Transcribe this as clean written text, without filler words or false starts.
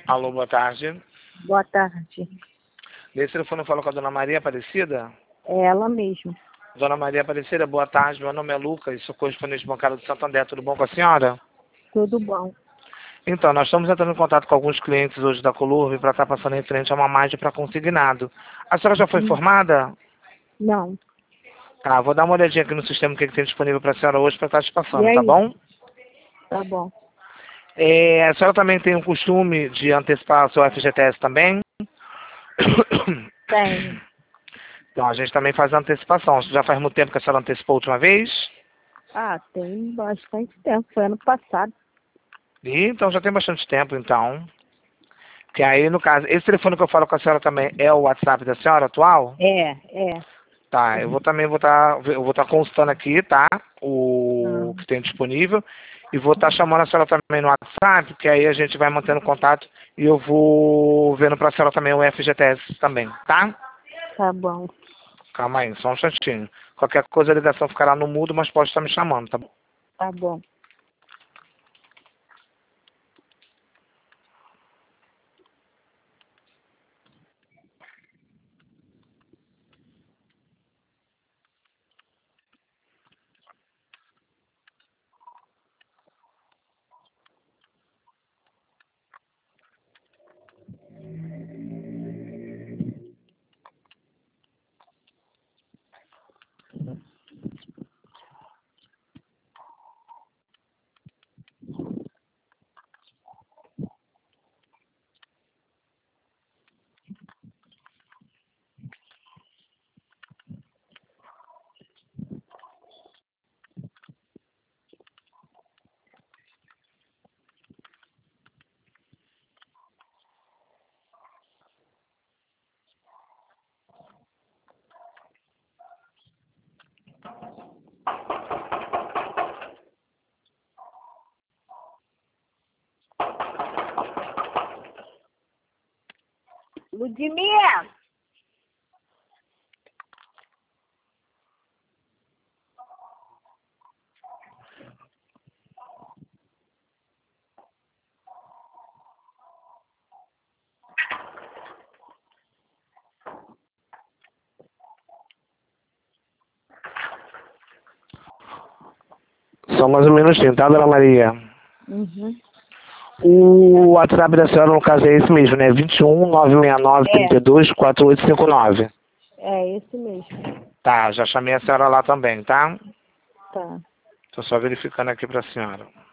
Alô, boa tarde. Boa tarde. Nesse telefone eu falo com a dona Maria Aparecida. É ela mesma. Dona Maria Aparecida, boa tarde. Meu nome é Lucas, sou correspondente bancário do Santander. Tudo bom com a senhora? Tudo bom. Então, nós estamos entrando em contato com alguns clientes hoje da Colurbe para estar passando em frente a uma margem para consignado. A senhora já foi informada? Não. Tá, vou dar uma olhadinha aqui no sistema que tem disponível para a senhora hoje para estar te E passando, aí? tá bom? Tá bom. A senhora também tem o costume de antecipar o seu FGTS também? Tenho. Então, a gente também faz a antecipação. Já faz muito tempo que a senhora antecipou a última vez? Ah, tem bastante tempo. Foi ano passado. Então, já tem bastante tempo, então. Que aí, no caso, esse telefone que eu falo com a senhora também é o WhatsApp da senhora atual? É. Tá, eu vou estar consultando aqui, tá? O Ah, que tem disponível. E vou estar chamando a senhora também no WhatsApp, que aí a gente vai mantendo contato e eu vou vendo para a senhora também o FGTS também, tá? tá bom. Calma aí, só um instantinho. Qualquer coisa a ligação ficará no mudo, mas pode estar me chamando, tá bom? Tá bom. Ludmilla! Só mais um minutinho, tá, dona Maria? Uhum. O WhatsApp da senhora, no caso, é esse mesmo, né? 21 969 32 4859. É esse mesmo. Tá, já chamei a senhora lá também, tá? Tá. Tô só verificando aqui pra senhora.